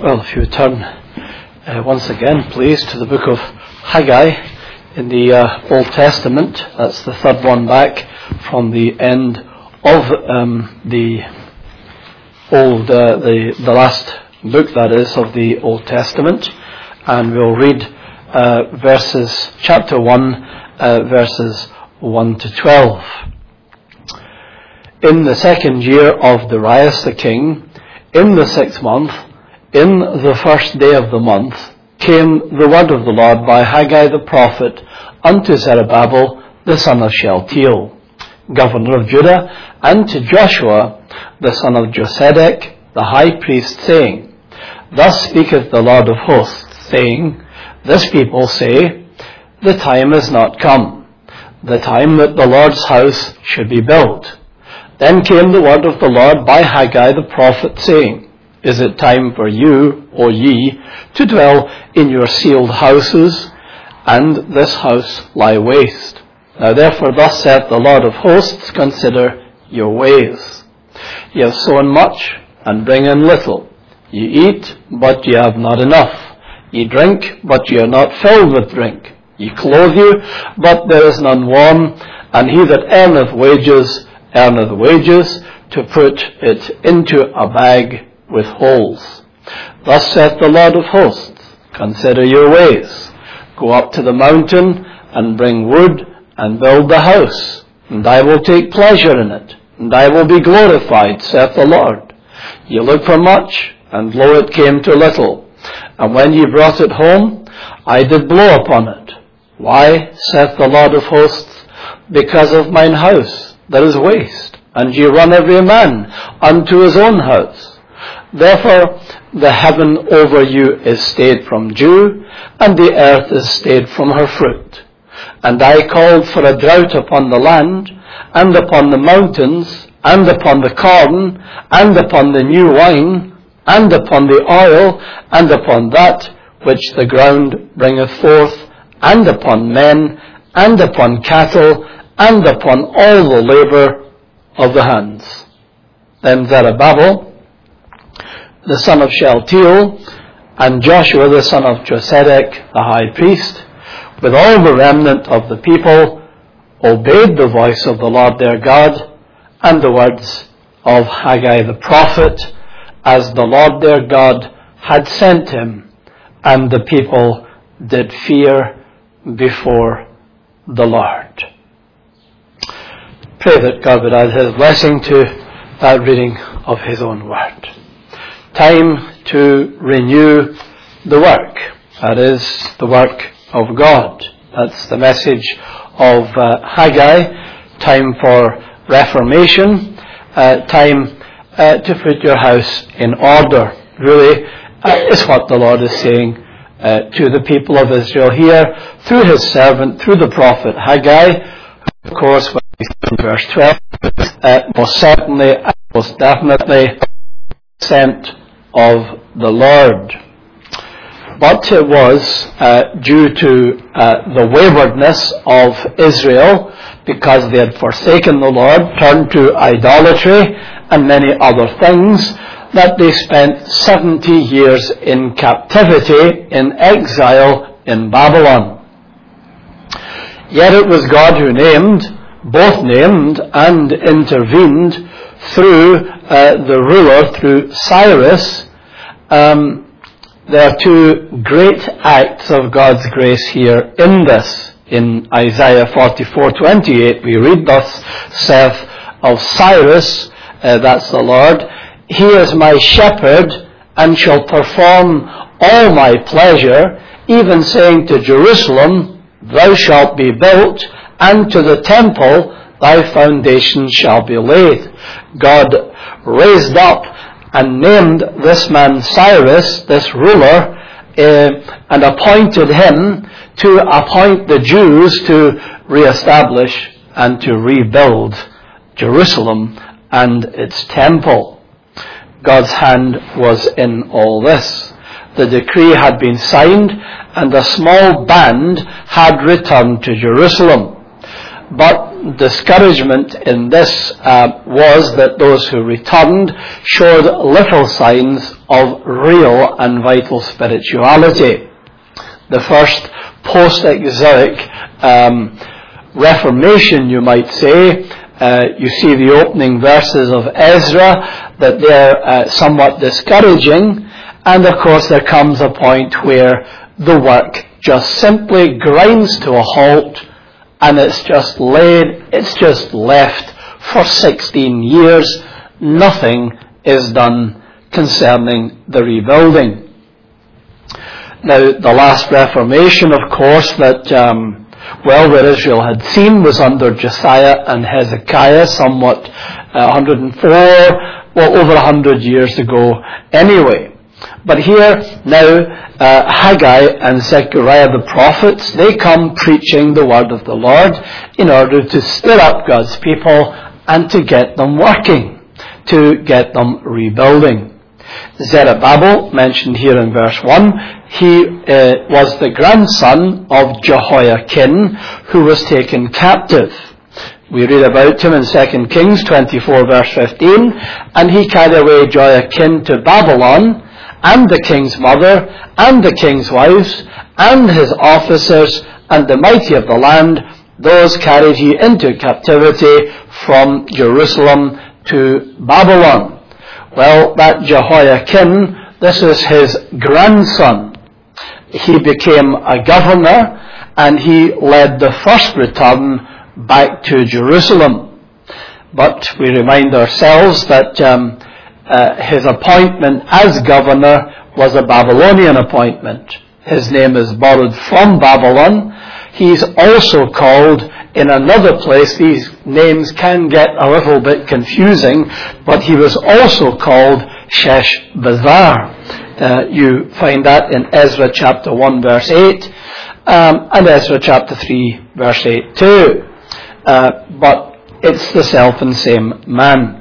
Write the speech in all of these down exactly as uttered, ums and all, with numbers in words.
Well, if you would turn uh, once again, please, to the book of Haggai in the uh, Old Testament. That's the third one back from the end of um, the old, uh, the the last book, that is, of the Old Testament, and we'll read uh, verses, chapter one, uh, verses one to twelve. In the second year of Darius the king, in the sixth month, in the first day of the month, came the word of the Lord by Haggai the prophet unto Zerubbabel the son of Shealtiel, governor of Judah, and to Joshua the son of Josedech the high priest, saying, Thus speaketh the Lord of hosts, saying, This people say, The time is not come, the time that the Lord's house should be built. Then came the word of the Lord by Haggai the prophet, saying, Is it time for you, O ye, to dwell in your sealed houses, and this house lie waste? Now therefore thus saith the Lord of hosts, Consider your ways. Ye have sown much, and bring in little. Ye eat, but ye have not enough. Ye drink, but ye are not filled with drink. Ye clothe you, but there is none warm, and he that earneth wages, earneth wages, to put it into a bag with holes. Thus saith the Lord of hosts, Consider your ways. Go up to the mountain, and bring wood, and build the house, and I will take pleasure in it, and I will be glorified, saith the Lord. Ye looked for much, and lo, it came to little. And when ye brought it home, I did blow upon it. Why, saith the Lord of hosts? Because of mine house that is waste, and ye run every man unto his own house. Therefore the heaven over you is stayed from dew, and the earth is stayed from her fruit. And I called for a drought upon the land, and upon the mountains, and upon the corn, and upon the new wine, and upon the oil, and upon that which the ground bringeth forth, and upon men, and upon cattle, and upon all the labour of the hands. Then Zerubbabel, the son of Shealtiel, and Joshua the son of Josedech, the high priest, with all the remnant of the people, obeyed the voice of the Lord their God, and the words of Haggai the prophet, as the Lord their God had sent him, and the people did fear before the Lord. Pray that God would add his blessing to that reading of his own word. Time to renew the work. That is the work of God. That's the message of uh, Haggai. Time for reformation. Uh, time uh, to put your house in order. Really, uh, is what the Lord is saying uh, to the people of Israel here through his servant, through the prophet Haggai. Of course, when we see in verse twelve, uh, most certainly, most definitely, sent of the Lord. But it was uh, due to uh, the waywardness of Israel, because they had forsaken the Lord, turned to idolatry and many other things, that they spent seventy years in captivity, in exile in Babylon. Yet it was God who named, both named and intervened through uh, the ruler, through Cyrus. Um, there are two great acts of God's grace here in this. In Isaiah forty-four twenty-eight, we read, Thus saith of Cyrus, uh, that's the Lord, He is my shepherd, and shall perform all my pleasure, even saying to Jerusalem, Thou shalt be built, and to the temple thy foundation shall be laid. God raised up and named this man Cyrus, this ruler, uh, and appointed him to appoint the Jews to re-establish and to rebuild Jerusalem and its temple. God's hand was in all this. The decree had been signed, and a small band had returned to Jerusalem. But discouragement in this uh, was that those who returned showed little signs of real and vital spirituality. The first post-exilic um, Reformation, you might say, uh, you see the opening verses of Ezra, that they're uh, somewhat discouraging, and of course there comes a point where the work just simply grinds to a halt, and it's just laid, it's just left for sixteen years. Nothing is done concerning the rebuilding. Now, the last Reformation, of course, that, um, well, where Israel had seen was under Josiah and Hezekiah, somewhat uh, one hundred four, well, over one hundred years ago anyway. But here, now, uh, Haggai and Zechariah the prophets, they come preaching the word of the Lord in order to stir up God's people and to get them working, to get them rebuilding. Zerubbabel, mentioned here in verse one, he uh, was the grandson of Jehoiakim, who was taken captive. We read about him in Second Kings twenty-four, verse fifteen, and he carried away Jehoiakim to Babylon, and the king's mother, and the king's wives, and his officers, and the mighty of the land. Those carried he into captivity from Jerusalem to Babylon. Well, that Jehoiakim, this is his grandson. He became a governor, and he led the first return back to Jerusalem. But we remind ourselves that um, uh, his appointment as governor was a Babylonian appointment. His name is borrowed from Babylon. He's also called in another place. These names can get a little bit confusing, but he was also called Sheshbazzar. Uh, you find that in Ezra chapter one, verse eight, um, and Ezra chapter three, verse eight too. Uh, but it's the self and same man.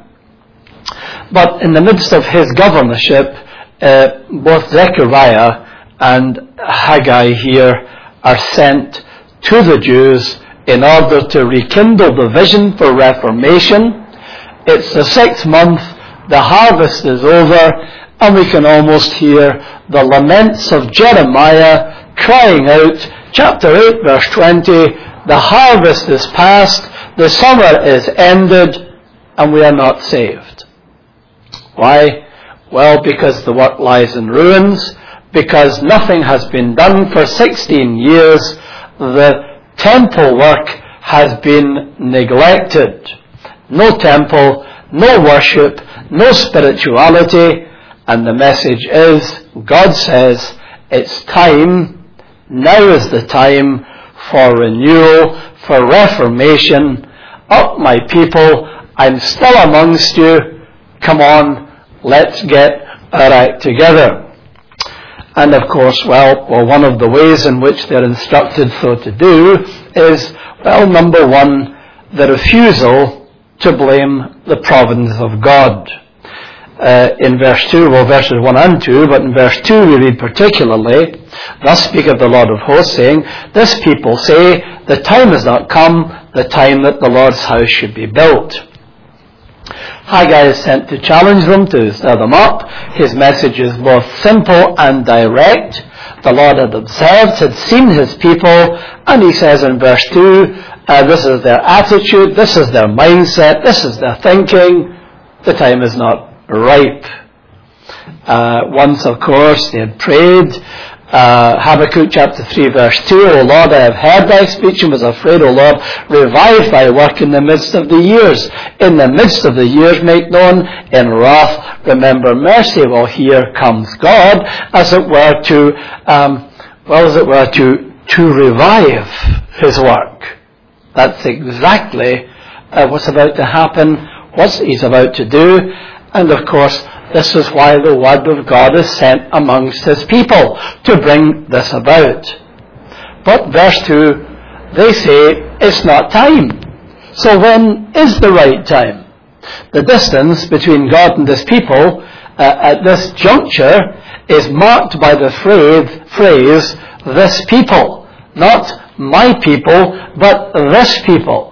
But in the midst of his governorship, uh, both Zechariah and Haggai here are sent to the Jews in order to rekindle the vision for Reformation. It's the sixth month, the harvest is over, and we can almost hear the laments of Jeremiah crying out, chapter eight, verse twenty, the harvest is past, the summer is ended, and we are not saved. Why? Well, because the work lies in ruins, because nothing has been done for sixteen years, the temple work has been neglected. No temple, no worship, no spirituality, and the message is, God says, it's time, now is the time for renewal, for reformation. Up, my people, I'm still amongst you, come on, let's get our act together. And of course, well, well, one of the ways in which they're instructed so to do is, well, number one, the refusal to blame the providence of God. Uh, in verse two, well, verses one and two, but in verse two we read particularly, thus speaketh the Lord of hosts, saying, this people say, the time has not come, the time that the Lord's house should be built. Haggai is sent to challenge them, to stir them up. His message is both simple and direct. The Lord had observed, had seen his people, and he says in verse two, uh, this is their attitude, this is their mindset, this is their thinking. The time is not ripe. Uh, once, of course, they had prayed. Uh, Habakkuk chapter three, verse two, O Lord, I have heard thy speech and was afraid, O Lord, revive thy work in the midst of the years. In the midst of the years make known, in wrath remember mercy. Well, here comes God, as it were to, um, well, as it were to, to revive his work. That's exactly uh, what's about to happen, what he's about to do, and of course, this is why the word of God is sent amongst his people, to bring this about. But verse two, they say, it's not time. So when is the right time? The distance between God and his people uh, at this juncture is marked by the phrase, phrase, this people. Not my people, but this people.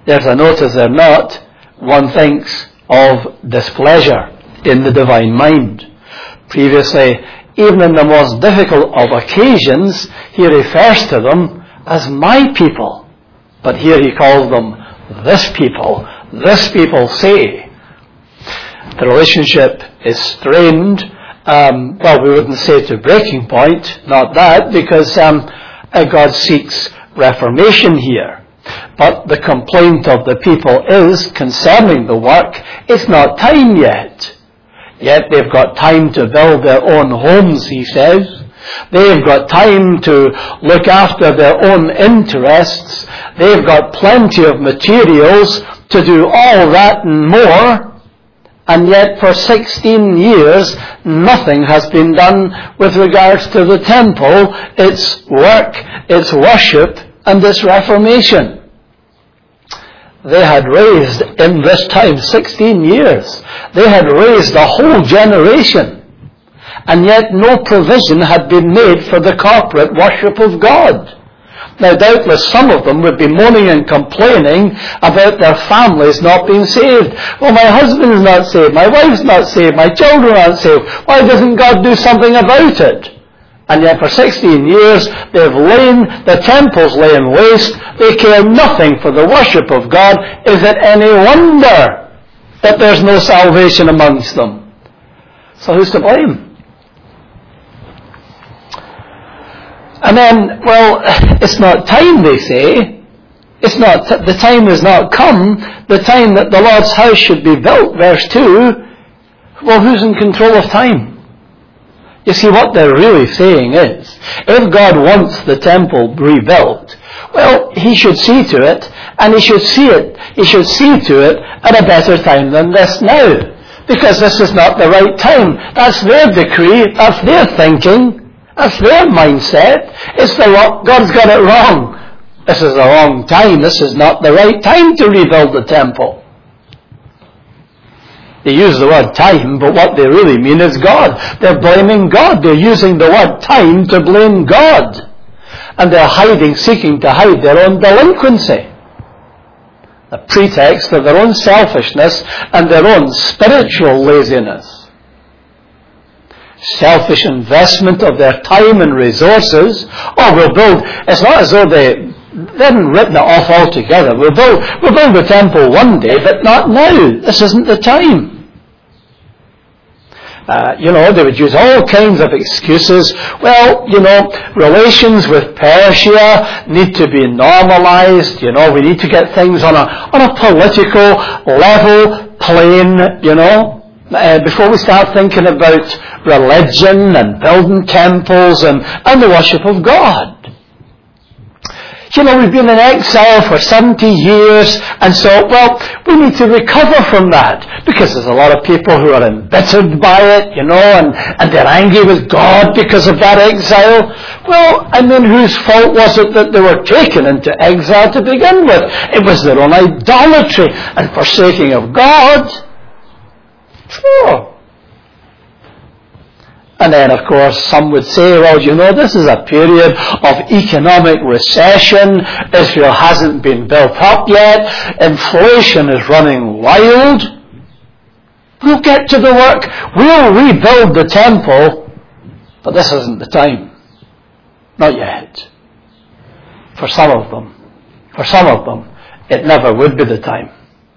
there's a note, is there not? One thinks of displeasure in the divine mind. Previously, even in the most difficult of occasions, he refers to them as my people. But here he calls them this people. This people say. The relationship is strained. Um, well, we wouldn't say to breaking point, not that, because um, God seeks reformation here. But the complaint of the people is concerning the work, it's not time yet. Yet they've got time to build their own homes, he says. They've got time to look after their own interests. They've got plenty of materials to do all that and more. And yet for sixteen years, nothing has been done with regards to the temple, its work, its worship, and its reformation. They had raised, in this time, sixteen years, they had raised a whole generation. And yet no provision had been made for the corporate worship of God. Now doubtless some of them would be moaning and complaining about their families not being saved. Well, my husband's not saved, my wife's not saved, my children aren't saved. Why doesn't God do something about it? And yet for sixteen years they've lain, the temple's lain waste, they care nothing for the worship of God. Is it any wonder that there's no salvation amongst them? So who's to blame? And then, well, it's not time, they say. It's not, the time has not come, the time that the Lord's house should be built, verse two. Well, who's in control of time? You see, what they're really saying is, if God wants the temple rebuilt, well, he should see to it, and he should see it, he should see to it at a better time than this now. Because this is not the right time. That's their decree, that's their thinking. That's their mindset. It's the God's got it wrong. This is the wrong time. This is not the right time to rebuild the temple. They use the word time, but what they really mean is God. They're blaming God. They're using the word time to blame God. And they're hiding, seeking to hide their own delinquency. The pretext of their own selfishness and their own spiritual laziness. Selfish investment of their time and resources. Oh, we'll build, it's not as though they, they haven't written it off altogether. We'll build, we'll build the temple one day, but not now. This isn't the time. Uh, you know, they would use all kinds of excuses. Well, you know, relations with Persia need to be normalized. You know, we need to get things on a, on a political level, plane, you know. Uh, before we start thinking about religion and building temples and, and the worship of God. You know, we've been in exile for seventy years, and so, well, we need to recover from that, because there's a lot of people who are embittered by it, you know, and, and they're angry with God because of that exile. Well, I mean, whose fault was it that they were taken into exile to begin with? It was their own idolatry and forsaking of God. Sure. And then, of course, some would say, well, you know, this is a period of economic recession. Israel hasn't been built up yet. Inflation is running wild. We'll get to the work. We'll rebuild the temple. But this isn't the time. Not yet. For some of them. For some of them, it never would be the time.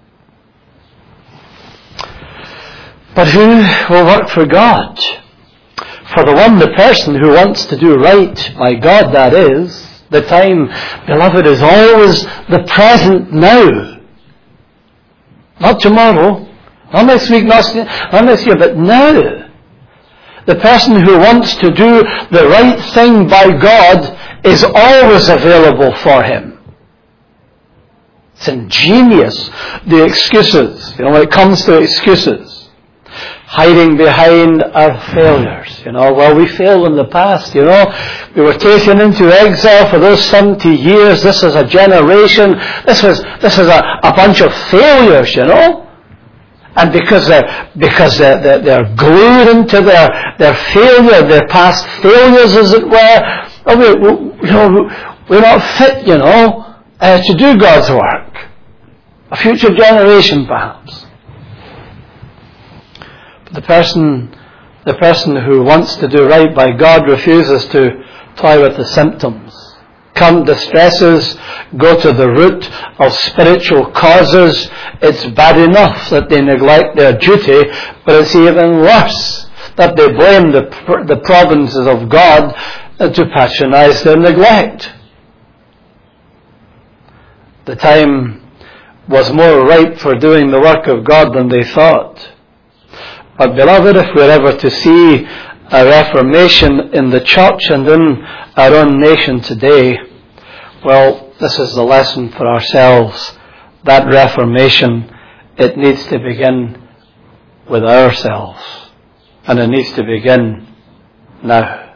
But who will work for God? For the one, the person who wants to do right, my God, that is, the time, beloved, is always the present now. Not tomorrow, not next week, not, not next year, but now. The person who wants to do the right thing by God is always available for him. It's ingenious, the excuses, you know, when it comes to excuses. Hiding behind our failures. You know, well, we failed in the past, you know. We were taken into exile for those seventy years. This is a generation. This was, this is a, a bunch of failures, you know. And because they're, because they're, they're, they're glued into their, their failure, their past failures, as it were, well, we, we, you know, we're not fit, you know, uh, to do God's work. A future generation, perhaps. But the person, the person who wants to do right by God refuses to toy with the symptoms. Current distresses go to the root of spiritual causes. It's bad enough that they neglect their duty, but it's even worse that they blame the, the providences of God to patronize their neglect. The time was more ripe for doing the work of God than they thought. But beloved, if we're ever to see a reformation in the church and in our own nation today, well, this is the lesson for ourselves. That reformation, it needs to begin with ourselves. And it needs to begin now.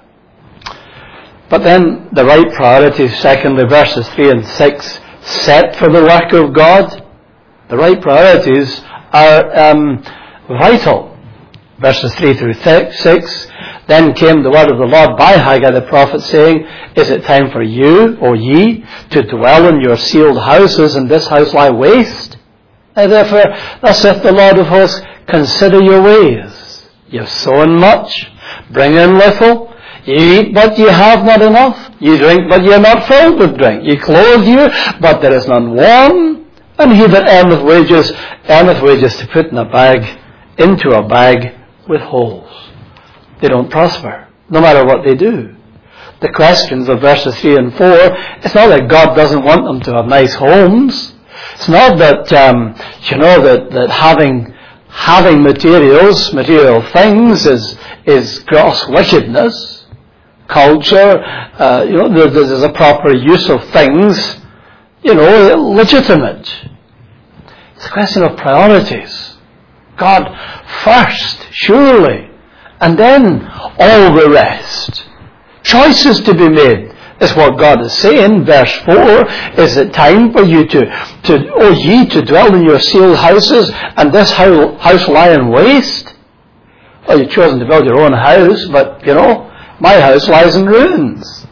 But then the right priorities, secondly, verses three and six, set for the work of God. The right priorities are um, vital. Verses three through six, then came the word of the Lord by Haggai the prophet, saying, Is it time for you, O ye, to dwell in your sealed houses, and this house lie waste? And therefore, thus saith the Lord of hosts, consider your ways. You have sown much, bring in little. You eat, but ye have not enough. You drink, but ye are not filled with drink. Ye clothe you, but there is none warm. And he that earneth wages, earneth wages to put in a bag, into a bag with holes. They don't prosper, no matter what they do. The questions of verses three and four, it's not that God doesn't want them to have nice homes. It's not that, um, you know, that, that having having materials, material things is is gross wickedness. Culture, uh, you know, there, there's a proper use of things, you know, legitimate. It's a question of priorities. God first, surely, and then all the rest. Choices to be made is what God is saying. Verse four, is it time for you to, to O ye, to dwell in your sealed houses, and this house lie in waste? Well, you've chosen to build your own house, but, you know, my house lies in ruins.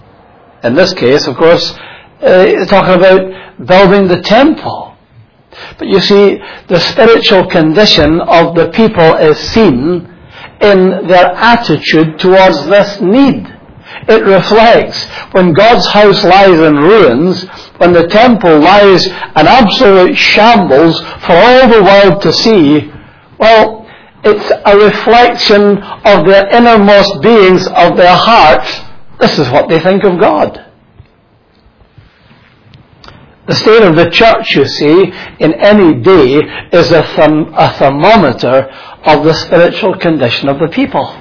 In this case, of course, uh, it's talking about building the temple. But you see, the spiritual condition of the people is seen in their attitude towards this need. It reflects when God's house lies in ruins, when the temple lies an absolute shambles for all the world to see. Well, it's a reflection of their innermost beings, of their hearts. This is what they think of God. The state of the church, you see, in any day is a, therm- a thermometer of the spiritual condition of the people.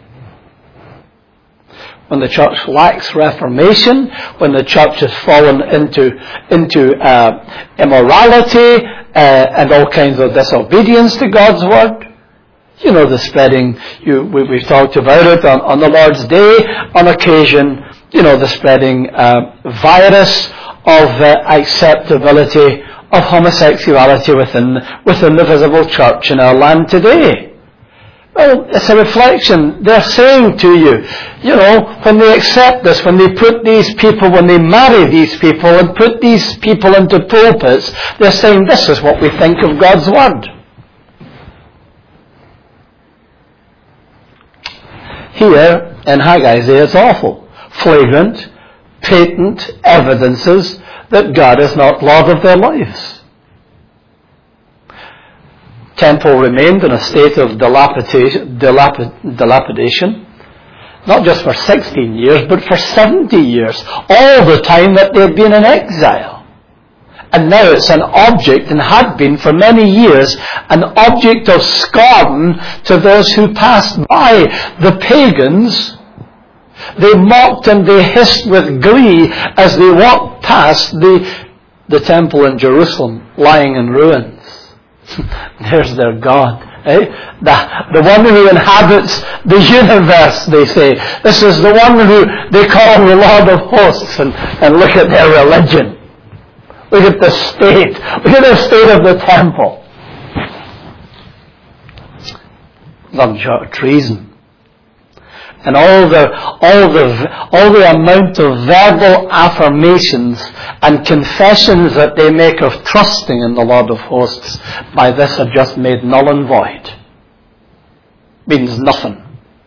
When the church lacks reformation, when the church has fallen into into uh, immorality uh, and all kinds of disobedience to God's word, you know, the spreading, you, we, we've talked about it on, on the Lord's Day, on occasion, you know, the spreading uh, virus of uh, acceptability of homosexuality within within the visible church in our land today. Well, it's a reflection. They're saying to you, you know, when they accept this, when they put these people, when they marry these people and put these people into pulpits, they're saying this is what we think of God's word. Here in Haggai's day, it's awful. Flagrant, patent evidences that God is not Lord of their lives. Temple remained in a state of dilapidation, dilapid, dilapidation, not just for sixteen years, but for seventy years, all the time that they had been in exile. And now it's an object, and had been for many years, an object of scorn to those who passed by. The pagans, they mocked and they hissed with glee as they walked past the, the temple in Jerusalem, lying in ruins. There's their God. Eh? The, the one who inhabits the universe, they say. This is the one who they call the Lord of hosts. And, and look at their religion. Look at the state. Look at the state of the temple. Nothing short of treason. And all the, all the, all the amount of verbal affirmations and confessions that they make of trusting in the Lord of hosts by this are just made null and void. Means nothing.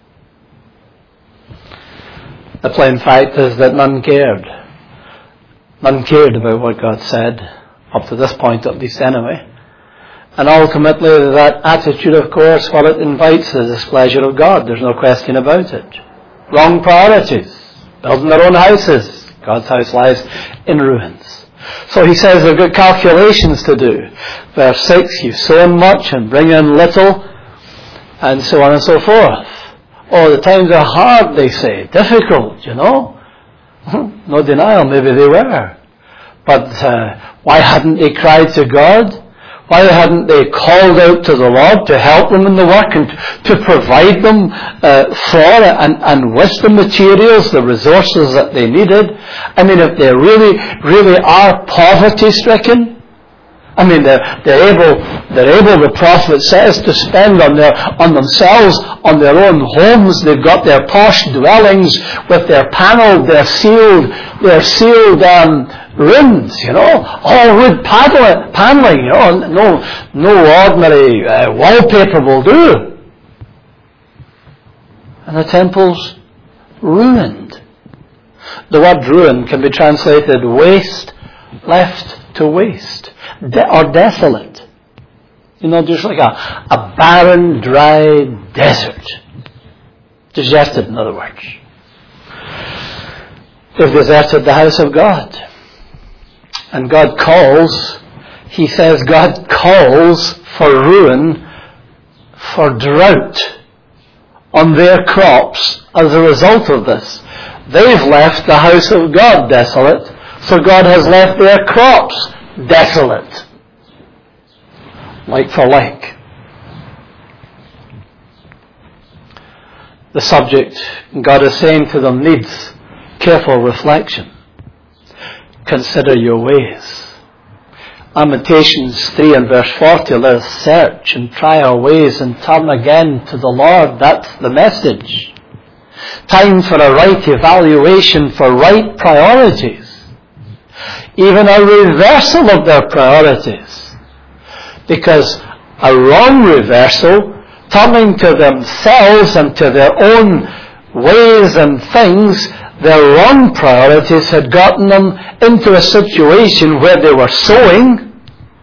The plain fact is that none cared. None cared about what God said, up to this point at least anyway. And ultimately that attitude, of course, well, it invites the displeasure of God. There's no question about it. Wrong priorities. Building their own houses. God's house lies in ruins. So he says they've got calculations to do. Verse six, you've sown much and bring in little, and so on and so forth. Oh, the times are hard, they say. Difficult, you know. No denial, maybe they were. But uh, why hadn't they cried to God? Why hadn't they called out to the Lord to help them in the work and to provide them uh, for and, and with the materials, the resources that they needed? I mean, if they really, really are poverty-stricken, I mean, they're, they're able, they're able, the prophet says, to spend on their, on themselves, on their own homes. They've got their posh dwellings with their panelled, their sealed, their sealed, um, rooms, you know, all wood paneling, you know, no, no ordinary uh, wallpaper will do. And the temple's ruined. The word ruin can be translated waste, left to waste, De- or desolate. You know, just like a, a barren, dry desert. Deserted, in other words. They've deserted the house of God. And God calls, he says God calls for ruin, for drought on their crops as a result of this. They've left the house of God desolate, so God has left their crops desolate. Like for like. The subject, God is saying to them, needs careful reflection. Consider your ways. Lamentations three and verse forty, let us search and try our ways and turn again to the Lord. That's the message. Time for a right evaluation, for right priorities. Even a reversal of their priorities. Because a wrong reversal, turning to themselves and to their own ways and things, their wrong priorities had gotten them into a situation where they were sowing,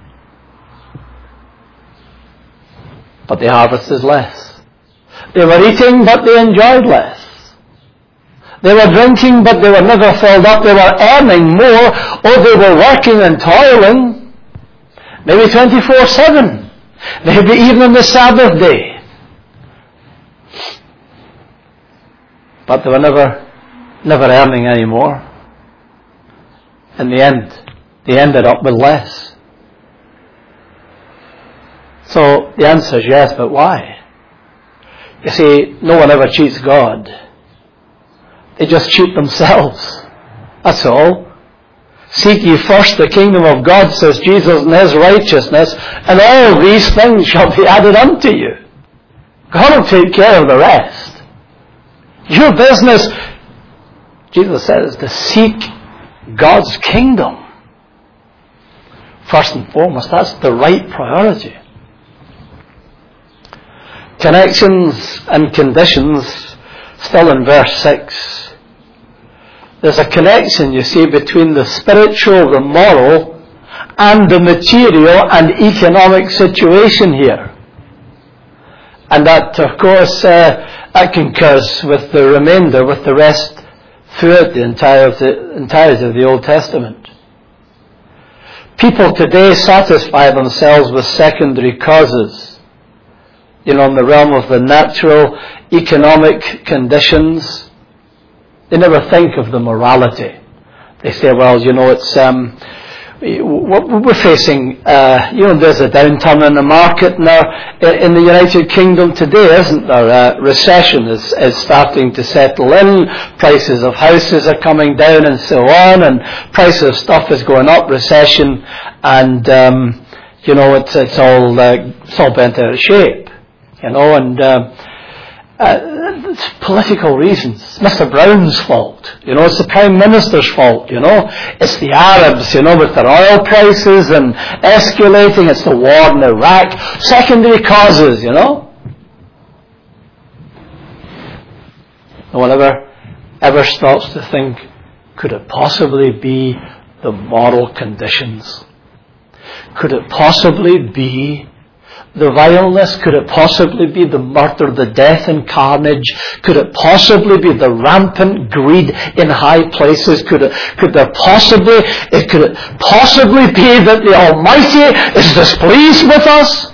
but the harvest is less. They were eating, but they enjoyed less. They were drinking, but they were never filled up. They were earning more, or they were working and toiling, maybe twenty-four seven, maybe even on the Sabbath day. But they were never never earning any more. In the end, they ended up with less. So the answer is yes, but why? You see, no one ever cheats God. They just cheat themselves. That's all. Seek ye first the kingdom of God, says Jesus, and his righteousness, and all these things shall be added unto you. God will take care of the rest. Your business, Jesus says, to seek God's kingdom. First and foremost, that's the right priority. Connections and conditions, still in verse six. There's a connection, you see, between the spiritual, the moral, and the material and economic situation here. And that, of course, uh, that concurs with the remainder, with the rest throughout the entirety, entirety of the Old Testament. People today satisfy themselves with secondary causes. You know, in the realm of the natural, economic conditions. They never think of the morality. They say, well, you know, it's, um, we're facing, uh, you know, there's a downturn in the market now in the United Kingdom today, isn't there? Uh, recession is, is starting to settle in. Prices of houses are coming down and so on, and prices of stuff is going up. Recession, and um, you know, it's it's all uh, it's all bent out of shape, you know, and uh, Uh, it's political reasons. It's Mister Brown's fault. You know, it's the Prime Minister's fault, you know. It's the Arabs, you know, with their oil prices and escalating. It's the war in Iraq. Secondary causes, you know. No one ever, ever stops to think, could it possibly be the moral conditions? Could it possibly be the vileness? Could it possibly be the murder, the death and carnage? Could it possibly be the rampant greed in high places? Could it, could there possibly, it, could it possibly be that the Almighty is displeased with us?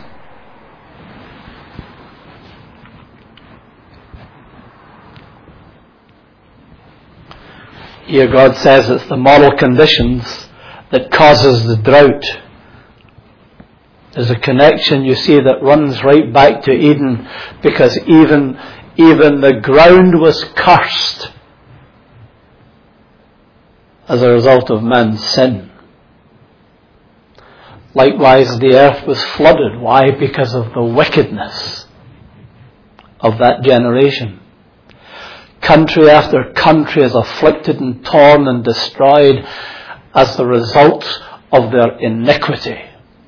Here God says it's the moral conditions that causes the drought. There's a connection, you see, that runs right back to Eden, because even, even the ground was cursed as a result of man's sin. Likewise, the earth was flooded. Why? Because of the wickedness of that generation. Country after country is afflicted and torn and destroyed as the result of their iniquity,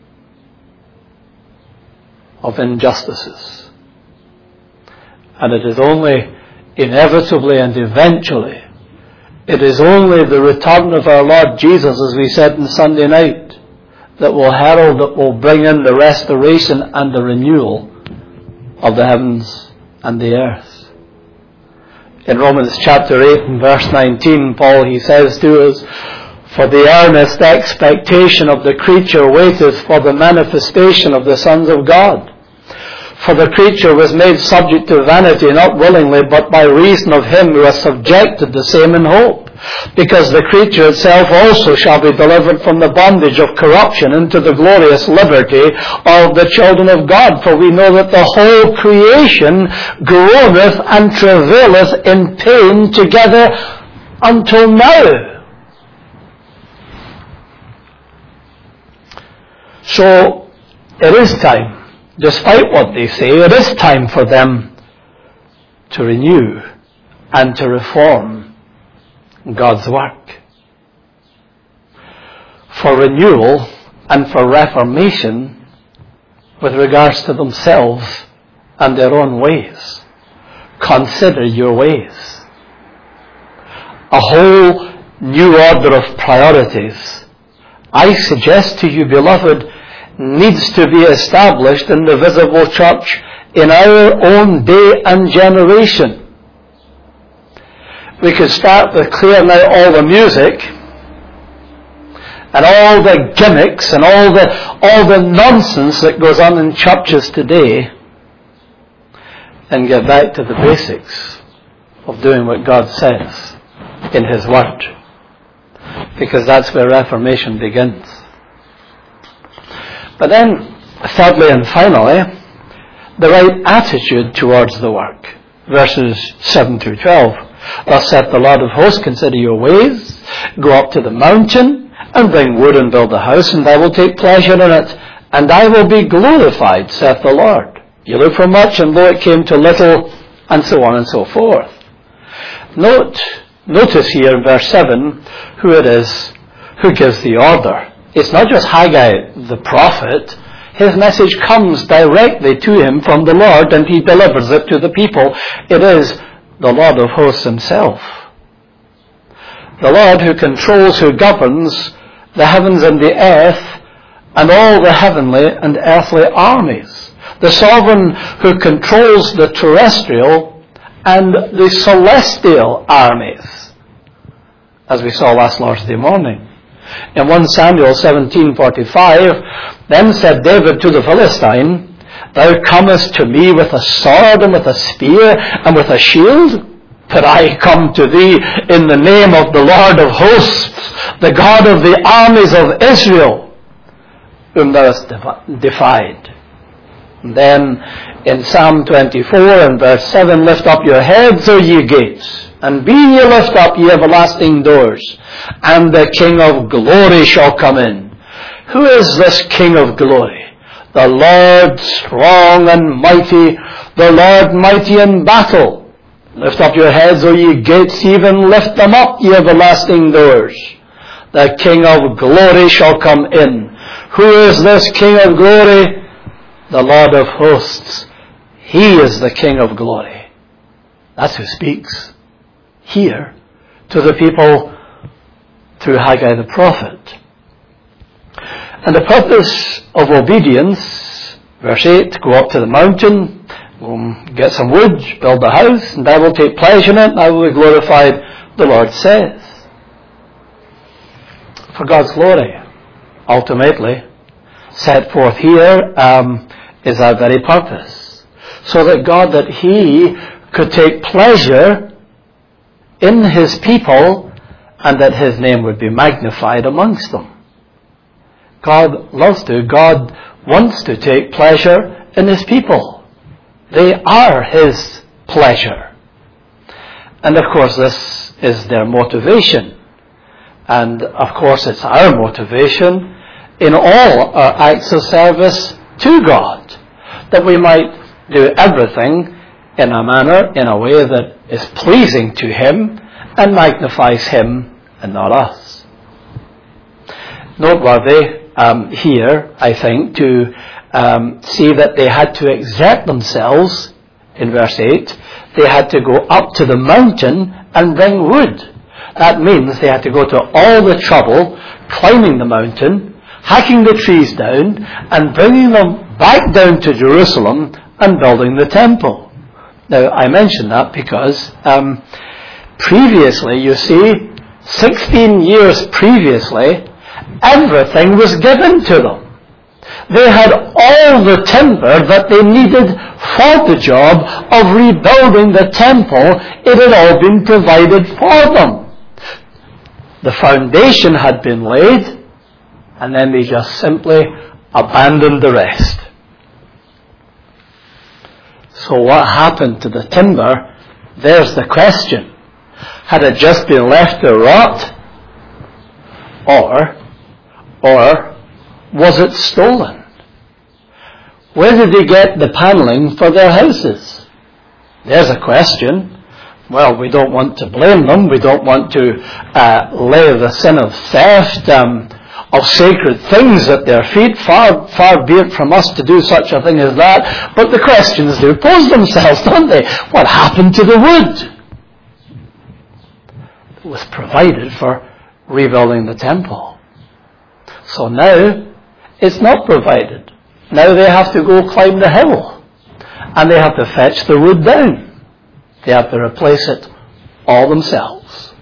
of injustices. And it is only inevitably and eventually, it is only the return of our Lord Jesus, as we said on Sunday night, that will herald, that will bring in the restoration and the renewal of the heavens and the earth. In Romans chapter eight and verse nineteen, Paul, he says to us, "For the earnest expectation of the creature waiteth for the manifestation of the sons of God. For the creature was made subject to vanity, not willingly, but by reason of him who has subjected the same in hope. Because the creature itself also shall be delivered from the bondage of corruption into the glorious liberty of the children of God. For we know that the whole creation groaneth and travaileth in pain together until now." So, it is time. Despite what they say, it is time for them to renew and to reform God's work. For renewal and for reformation with regards to themselves and their own ways. Consider your ways. A whole new order of priorities, I suggest to you, beloved, needs to be established in the visible church in our own day and generation. We could start with clearing out all the music and all the gimmicks and all the all the nonsense that goes on in churches today, and get back to the basics of doing what God says in His Word, because that's where Reformation begins. But then, thirdly and finally, the right attitude towards the work. Verses seven through twelve. "Thus saith the Lord of hosts, consider your ways, go up to the mountain, and bring wood and build a house, and I will take pleasure in it, and I will be glorified, saith the Lord. You look for much, and lo, it came to little," and so on and so forth. Note, notice here in verse seven, who it is who gives the order. It's not just Haggai the prophet. His message comes directly to him from the Lord, and he delivers it to the people. It is the Lord of hosts himself. The Lord who controls, who governs the heavens and the earth and all the heavenly and earthly armies. The sovereign who controls the terrestrial and the celestial armies, as we saw last Thursday morning. In First Samuel seventeen forty-five, "Then said David to the Philistine, Thou comest to me with a sword and with a spear and with a shield, but I come to thee in the name of the Lord of hosts, the God of the armies of Israel, whom thou hast defied." And then in Psalm twenty-four and verse seven, "Lift up your heads, O ye gates, and be ye lift up, ye everlasting doors, and the King of glory shall come in." Who is this King of glory? The Lord strong and mighty, the Lord mighty in battle. Lift up your heads, O ye gates, even lift them up, ye everlasting doors. The King of glory shall come in. Who is this King of glory? The Lord of hosts. He is the King of glory. That's who speaks here to the people through Haggai the prophet. And the purpose of obedience, verse eight, go up to the mountain, get some wood, build a house, and I will take pleasure in it, and I will be glorified, the Lord says. For God's glory, ultimately, set forth here, um, is our very purpose. So that God, that He could take pleasure in His people, and that His name would be magnified amongst them. God loves to, God wants to take pleasure in His people. They are His pleasure. And of course this is their motivation. And of course it's our motivation in all our acts of service to God, that we might do everything in a manner, in a way that is pleasing to Him and magnifies Him and not us. Noteworthy um, here, I think, to um, see that they had to exert themselves, in verse eight, they had to go up to the mountain and bring wood. That means they had to go to all the trouble, climbing the mountain, hacking the trees down, and bringing them back down to Jerusalem and building the temple. Now, I mention that because um, previously, you see, sixteen years previously, everything was given to them. They had all the timber that they needed for the job of rebuilding the temple. It had all been provided for them. The foundation had been laid, and then they just simply abandoned the rest. So what happened to the timber? There's the question. Had it just been left to rot? Or, or was it stolen? Where did they get the paneling for their houses? There's a question. Well, we don't want to blame them. We don't want to uh, lay the sin of theft um, of sacred things at their feet. Far, far be it from us to do such a thing as that. But the questions do pose themselves, don't they? What happened to the wood? It was provided for rebuilding the temple. So now, it's not provided. Now they have to go climb the hill. And they have to fetch the wood down. They have to replace it all themselves.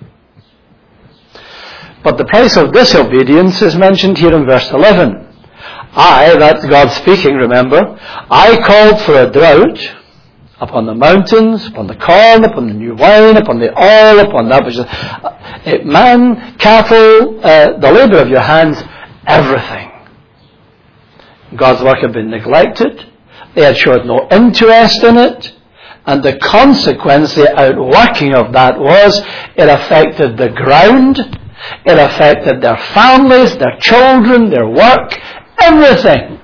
But the price of disobedience is mentioned here in verse eleven. I, that's God speaking, remember, I called for a drought upon the mountains, upon the corn, upon the new wine, upon the oil, upon that which is uh, man, cattle, uh, the labor of your hands, everything. God's work had been neglected. They had showed no interest in it. And the consequence, the outworking of that was, it affected the ground, it affected their families, their children, their work, everything.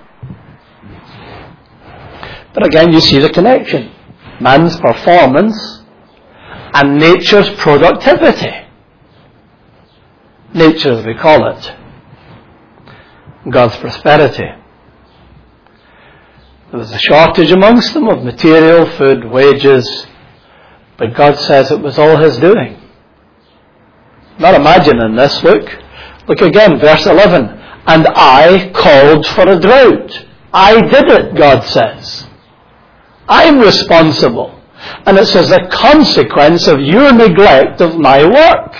But again, you see the connection. Man's performance and nature's productivity. Nature, as we call it. God's prosperity. There was a shortage amongst them of material, food, wages, but God says it was all His doing. Not imagining this, look. Look again, verse eleven. And I called for a drought. I did it, God says. I'm responsible. And it says a consequence of your neglect of my work.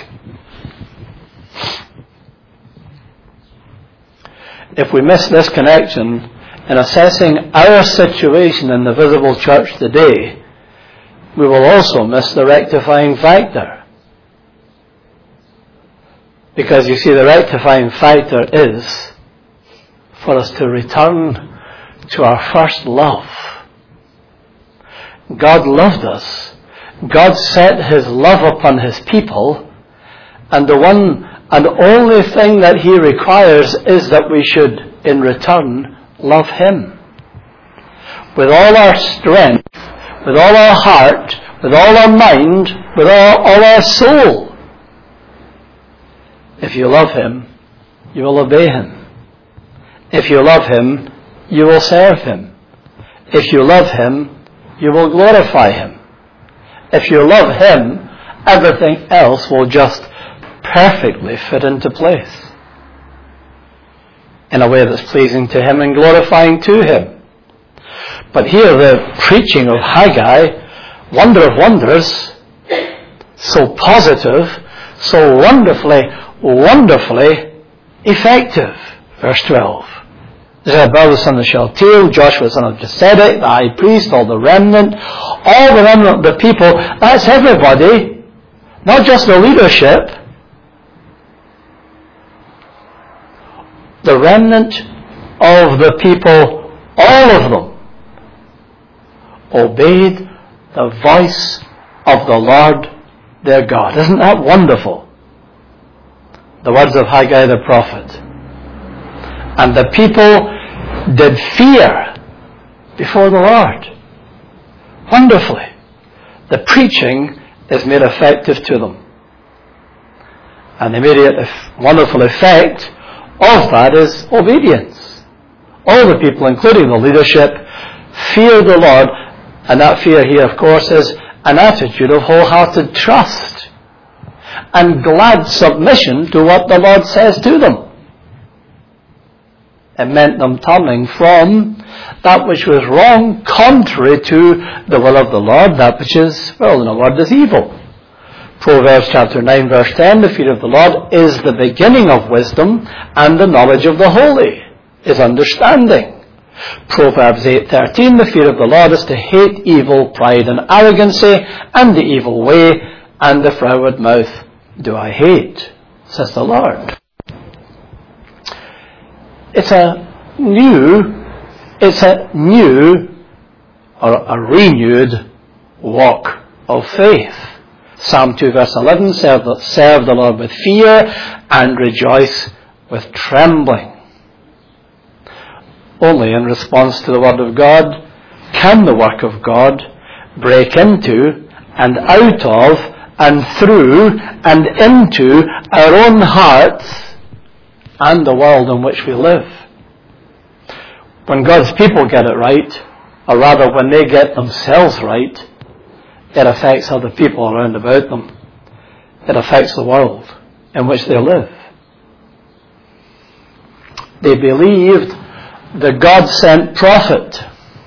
If we miss this connection, in assessing our situation in the visible church today, we will also miss the rectifying factor. Because you see, the rectifying factor is for us to return to our first love. God loved us. God set His love upon His people, and the one and only thing that He requires is that we should, in return, love Him. with all our strength, with all our heart, with all our mind, with all, all our soul. If you love him, you will obey him. If you love him, you will serve him. If you love him, you will glorify him. If you love him, everything else will just perfectly fit into place in a way that's pleasing to him and glorifying to him. But here the preaching of Haggai, wonder of wonders, so positive, so wonderfully, wonderfully effective. Verse twelve. Zerubbabel the son of Shealtiel, Joshua the son of Josedek, the high priest, all the remnant, all the remnant of the people, that's everybody, not just the leadership. The remnant of the people, all of them, obeyed the voice of the Lord their God. Isn't that wonderful? The words of Haggai the prophet. And the people did fear before the Lord. Wonderfully. The preaching is made effective to them. And the immediate wonderful effect of that is obedience. All the people, including the leadership, fear the Lord, and that fear here, of course, is an attitude of wholehearted trust and glad submission to what the Lord says to them. It meant them turning from that which was wrong, contrary to the will of the Lord, that which is, well, in a word, is evil. Proverbs chapter nine verse ten, the fear of the Lord is the beginning of wisdom, and the knowledge of the holy is understanding. Proverbs eight thirteen, the fear of the Lord is to hate evil, pride and arrogancy, and the evil way, and the froward mouth do I hate, says the Lord. It's a new, it's a new, or a renewed walk of faith. Psalm two verse eleven, serve the, serve the Lord with fear and rejoice with trembling. Only in response to the Word of God can the work of God break into and out of and through and into our own hearts and the world in which we live. When God's people get it right, or rather when they get themselves right, it affects other people around about them. It affects the world in which they live. They believed the God-sent prophet,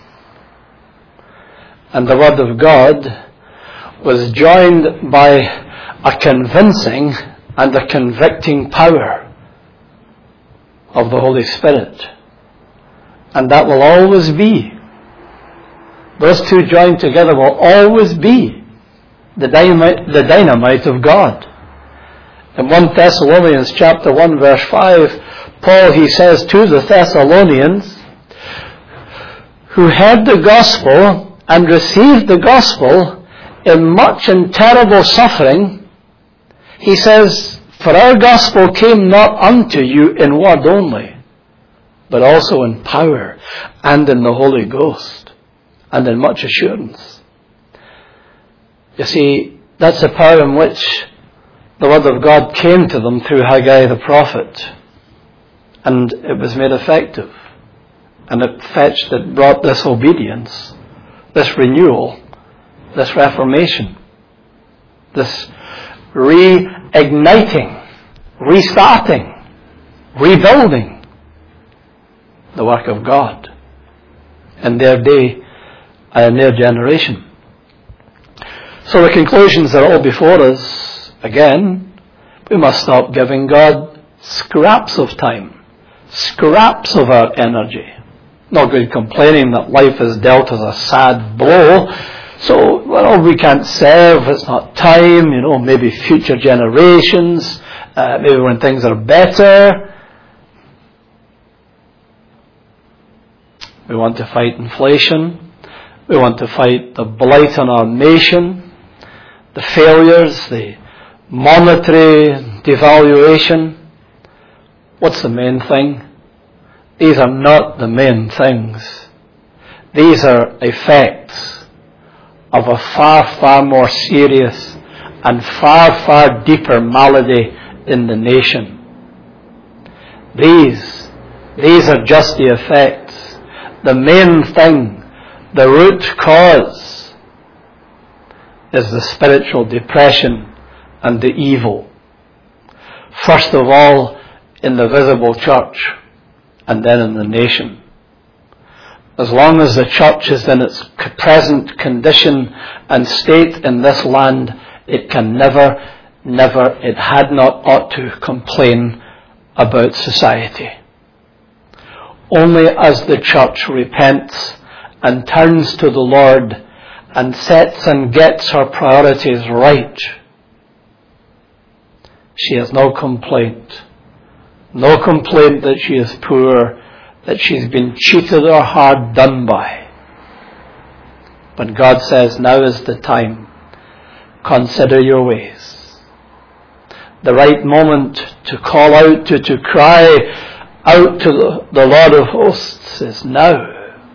and the Word of God was joined by a convincing and a convicting power of the Holy Spirit. And that will always be. Those two joined together will always be the dynamite, the dynamite of God. In First Thessalonians chapter one verse five, Paul, he says to the Thessalonians, who heard the gospel and received the gospel in much and terrible suffering, he says, for our gospel came not unto you in word only, but also in power and in the Holy Ghost and in much assurance. You see, that's the power in which the Word of God came to them through Haggai the prophet. And it was made effective. And it fetched, it brought this obedience, this renewal, this reformation, this reigniting, restarting, rebuilding the work of God in their day and in their generation. So the conclusions are all before us. Again, we must stop giving God scraps of time, scraps of our energy. No good complaining that life has dealt us a sad blow. So, well, we can't serve, it's not time, you know, maybe future generations, uh, maybe when things are better. We want to fight inflation. We want to fight the blight on our nation, the failures, the monetary devaluation. What's the main thing? These are not the main things. These are effects of a far, far more serious and far, far deeper malady in the nation. These, these are just the effects. The main thing, the root cause, is the spiritual depression and the evil. First of all, in the visible church, and then in the nation. As long as the church is in its present condition and state in this land, it can never, never, it had not ought to complain about society. Only as the church repents and turns to the Lord and sets and gets her priorities right, she has no complaint. No complaint that she is poor, that she's been cheated or hard done by. But God says, now is the time. Consider your ways. The right moment to call out to, to cry out to the, the Lord of hosts is now.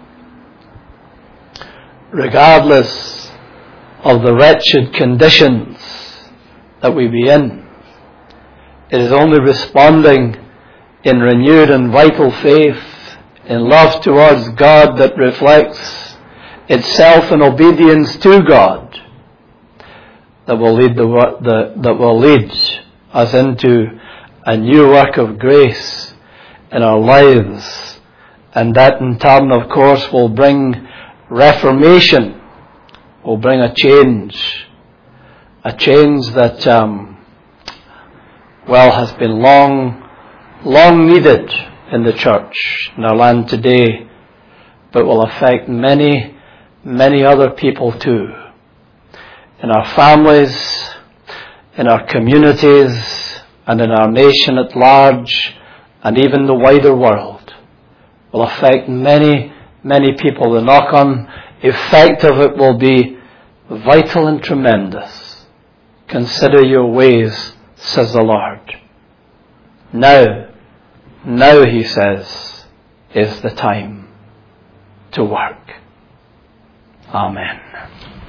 Regardless of the wretched conditions that we be in, it is only responding in renewed and vital faith, in love towards God that reflects itself in obedience to God, that will lead the, the that will lead us into a new work of grace in our lives, and that in turn, of course, will bring reformation, will bring a change, a change that um, well has been long. long needed in the church in our land today, but will affect many, many other people too. In our families, in our communities, and in our nation at large, and even the wider world, will affect many, many people. The knock-on effect of it will be vital and tremendous. Consider your ways, says the Lord. Now, Now, he says, is the time to work. Amen.